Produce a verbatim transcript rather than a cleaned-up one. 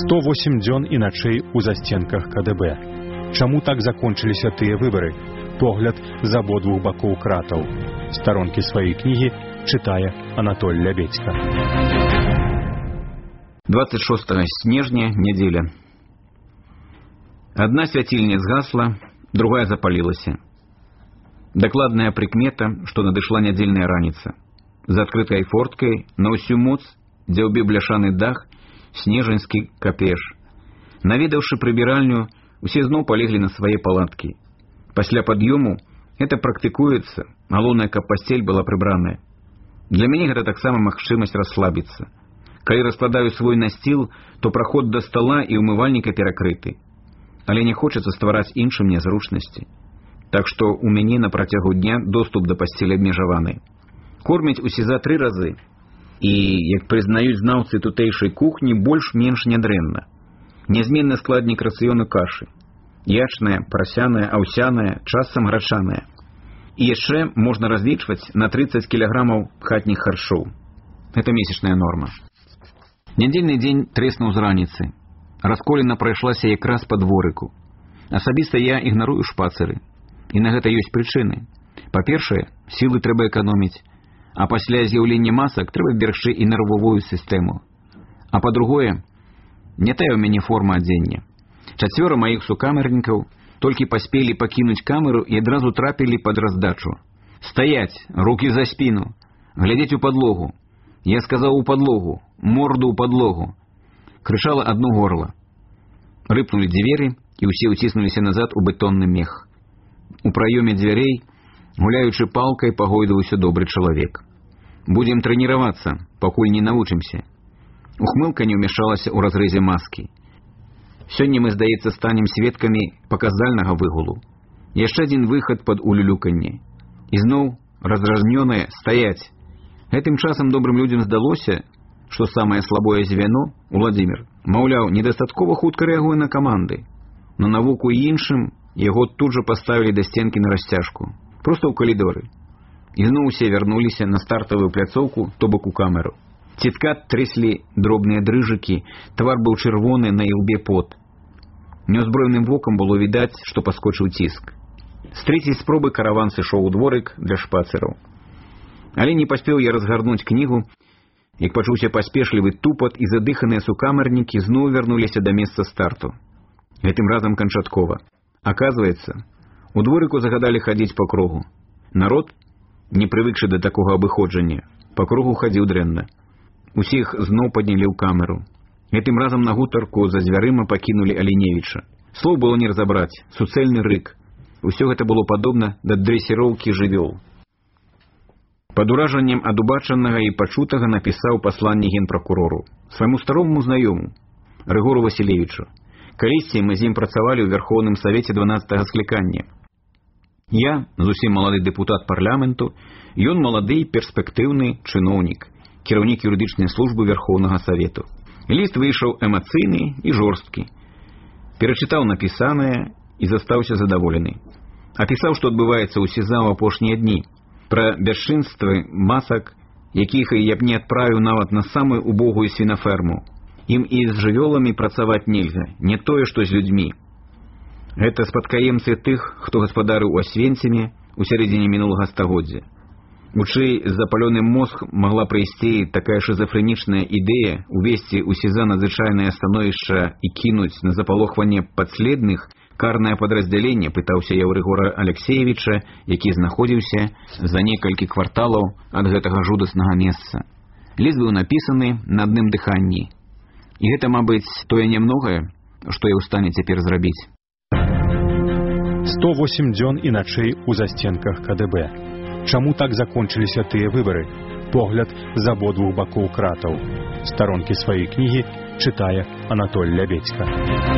сто восемь дзён і начэй у засценках ка дэ бэ. Чаму так закончыліся тыя выбары? Погляд з абодвух бакоў кратаў. Старонкі сваёй кнігі чытае Анатоль Лябедзька. двадцать шостого снежня, неделя. Одна свяцільня згасла, другая запалілася. Дакладная прыкмета, што надышла нядзельная раніца. За адкрытай форткай на ўсю моц дзяўбе бляшаны дах, снежаньскі капеш. Наведаўшы прыбіральню, усе зноў палеглі на свае палаткі. Пасля пад'ёму это практыкуецца, галоўнае, каб пасцель была прыбраная. Для мяне гэта таксама магчымасць расслабіцца. Калі раскладаю свой насціл, то праход да стала і ўмывальніка перакрыты. Але не хочацца ствараць іншым нязручнасці. Так што ў мяне на працягу дня доступ да пасцелі абмежаваны. Кормяць усе за тры разы. І, як прызнаюць знаўцы тутэйшай кухні, больш-менш нядрэнна. Нязменны складнік рацыёну кашы. Ячная, прасяная, аўсяная, часам грачаная. І яшчэ можна разлічваць на трыццаць кілаграмаў хатніх харчоў. Гэта месячная норма. Нядзельны дзень трэснуў з раніцы. Расколіна прайшлася якраз па дворыку. Асабіста я ігнарую шпацыры. І на гэта ёсць прычыны. Па-першае, сілы трэба эканоміць, а пасля з'яўлення масак трэба берагчы і нервовую сістэму. А па-другое, не тая ў мяне форма адзення. Чацвёра маіх сукамернікаў толькі паспелі пакінуць камеру і адразу трапілі пад раздачу. Стаяць, рукі за спіну, глядзець у падлогу. Я сказаў у падлогу, морду ў падлогу. Крычала адно горла. Рыпнулі дзверы, і ўсе ўціснуліся назад у бетонны мех. У праёме дзвярэй, гуляючы палкай, пагойдаўся добры чалавек. Будзем трэніравацца, пакуль не навучымся. Ухмылка не ўмяшалася ў разрэзе маскі. Сёння мы, здаецца, станем сведкамі паказальнага выгулу. Яшчэ адзін выхад пад улюлюканне. І зноў раздражнёнае стаяць. Гэтым часам добрым людзям здалося, што самае слабое звяно, Уладзімір, маўляў, недастаткова хутка рэагуе на каманды. На навуку і іншым яго тут жа паставілі да стенкі на расцяжку. Проста ў калідоры. І зноў усе вярнуліся на стартавую пляцоўку, то бок у камеру. Цітка трэслі дробныя дрыжыкі, твар быў чырвоны, на ілбе пот. Неўзброеным вокам было відаць, што паскочыў ціск. З трэцяй спробы караван сышоў у дворык для шпацыраў. Але не паспеў я разгарнуць кнігу, як пачуўся паспешлівы тупат, і задыханыя сукамернікі зноў вярнуліся да месца старту. Гэтым разам канчаткова. Аказваецца, у дворыку загадалі хадзіць па кругу. Народ, не прывыкшы да такога абыходжання, па кругу хадзіў дрэнна. Усіх зноў паднялі ў камеру. Гэтым разам на гутарку за дзвярыма пакінулі Аліневіча. Слоў было не разабраць, суцэльны рык. Усё гэта было падобна да дрэсіроўкі жывёл. Пад уражаннем ад убачанага і пачутага напісаў пасланне генпракурору, свайму старому знаёму, Рыгору Васілевічу. Калісьці мы з ім працавалі ў Верхоўным Савеце дванаццатага склікання. Я, зусім малады дэпутат парламенту, ён малады перспектыўны чыноўнік, кіраўнік юрыдычнай службы Верхоўнага Савету. Ліст выйшаў эмацыйны і жорсткі. Перачытаў напісанае і застаўся задаволены. Апісаў, што адбываецца ў СІЗА ў апошнія дні. Пра бясчынствы масак, якіх я б не адправіў нават на самую убогую свінаферму. Ім і з жывёламі працаваць нельга, не тое, што з людзьмі. Гэта спадкаемцы тых, хто гаспадарыў у Асвенціме ў сярэдзіне мінулага стагоддзя. У чый запалёны мозг магла прыйсці такая шизофрэнічная ідэя увесці ў СІЗА надзвычайнае становішча і кінуць на запалохванне падследных карнае падраздзяленне, пытаўся я ў Рыгора Алексеевіча, які знаходзіўся за некалькі кварталаў ад гэтага жудаснага месца. Ліст быў напісаны на адным дыханні. І гэта, мабыць, тое нямногае, што я ў стане цяпер зрабіць. сто восемь дзён і начэй у засценках ка дэ бэ. Чаму так закончыліся тыя выбары? Погляд з абодвух бакоў кратаў. Старонкі сваёй кнігі чытае Анатоль Лябедзька.